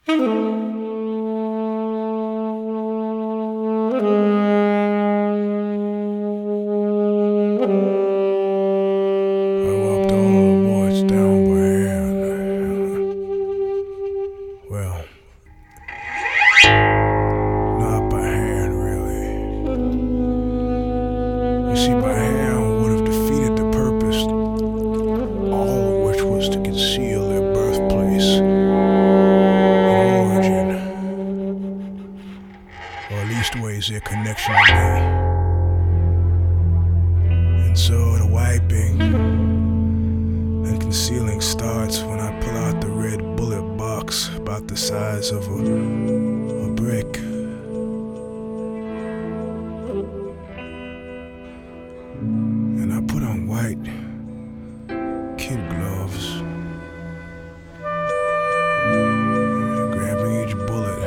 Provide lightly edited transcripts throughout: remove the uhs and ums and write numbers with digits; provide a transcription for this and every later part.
walked all the boys down by hand. Well, not by hand, really. You see, by hand would have defeated the purpose, all of which was to conceal their birthplace and origin, or at least ways their connection to me. And so the wiping and concealing starts when I pull out the red bullet box about the size of a brick. And I put on white kid gloves, grabbing each bullet.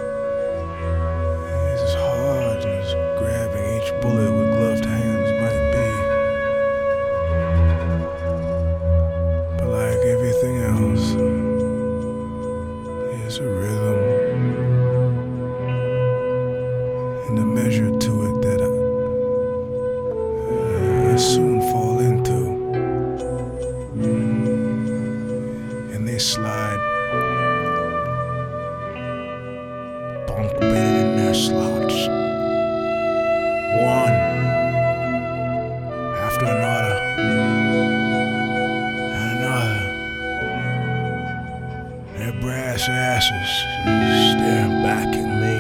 It's as hard as grabbing each bullet with gloved hands might be. But like everything else, there's a rhythm and a measure to it that I soon fall into. And they slide bunk bedded in their slots, one after another and another. Their brass asses staring back at me.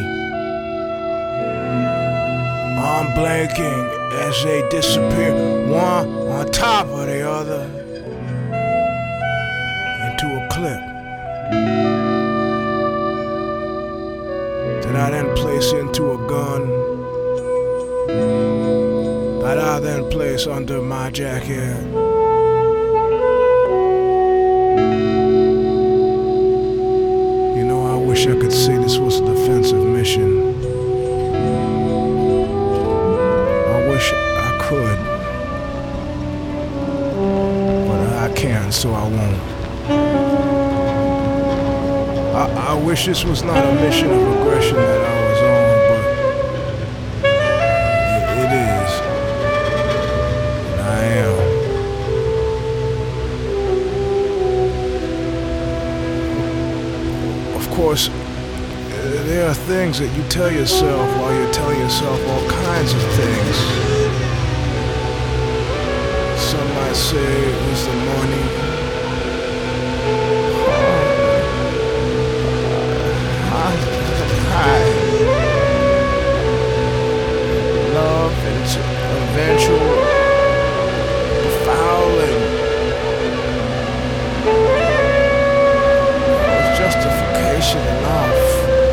I'm blinking as they disappear, one on top of the other, into a clip that I then place into a gun that I then place under my jacket. You know, I wish I could say this was a defensive mission. I wish I could, but I can't, so I won't. I wish this was not a mission of aggression that I was on, but it is, and I am. Of course, there are things that you tell yourself while you're telling yourself all kinds of things. Some might say it was the money. Love and its eventual fouling. Was justification enough?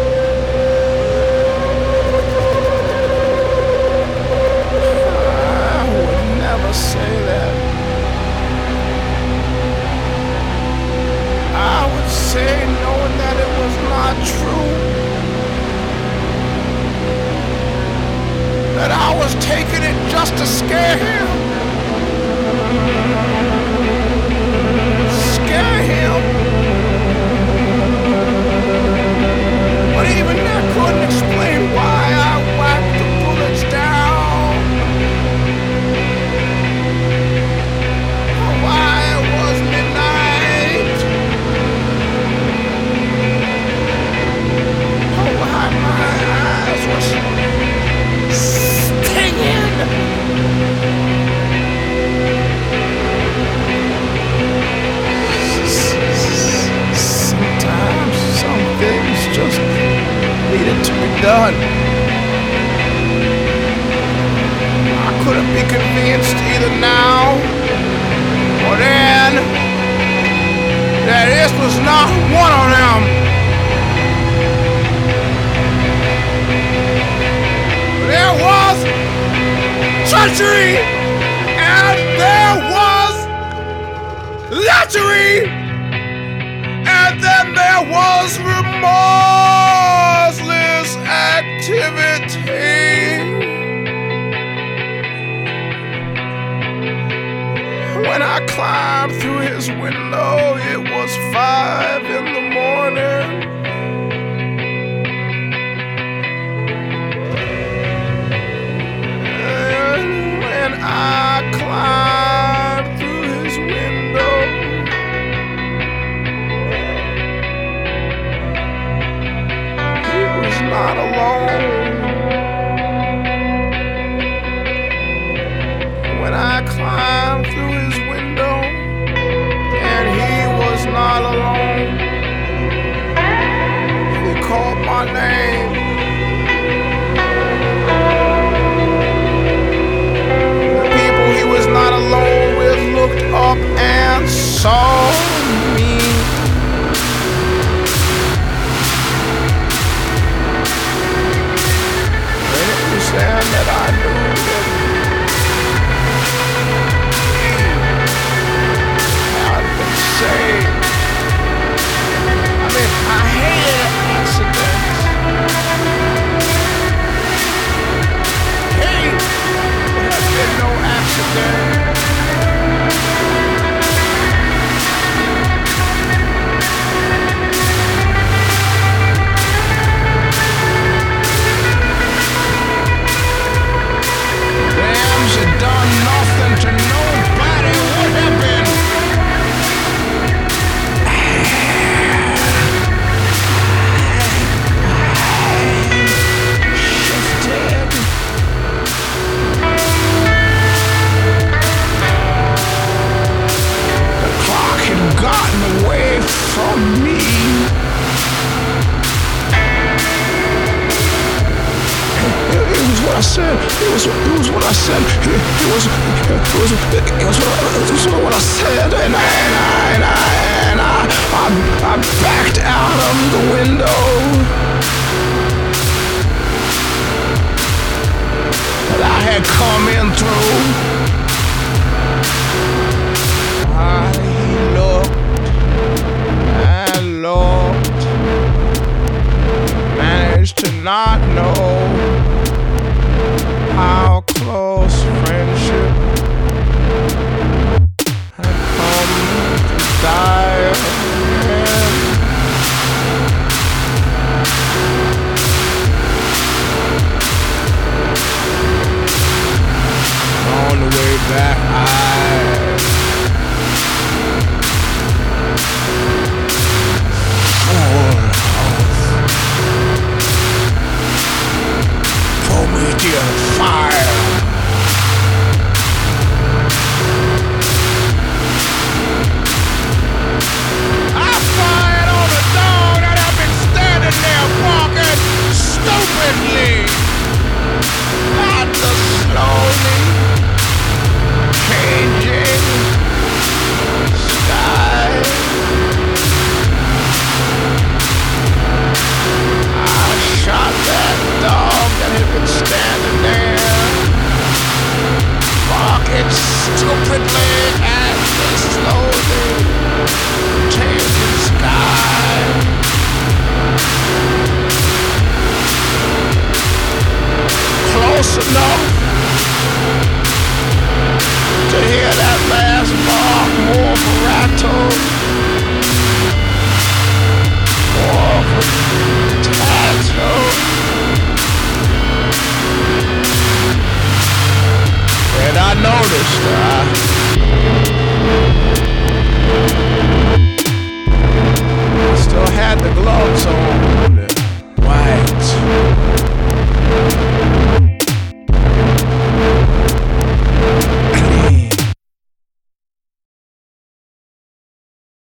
I would never say that. I would say, knowing that it was not true, that I was taking it just to scare him. Scare him. But even that couldn't explain why I whacked the bullets down. Or why it was midnight. Or why my eyes were stinging. Sometimes some things just needed to be done. I couldn't be convinced either now or then that this was not one of them. There was treachery and there was lechery, and then there was remorseless activity. When I climbed through his window, it was 5 in the morning. not alone. When I climbed through his window, and he was not alone. He called my name. The people he was not alone with looked up and saw me. And it was then that I knew that I'd been saved. I mean, I hated accidents. Hey, there has been no accident. Rams had done nothing to nobody. What happened? Shifted. The clock had gotten away from me. It was what I said. It was what I said. It was what I said. And I backed out of the window. That I had come in through. He looked and looked, managed to not know.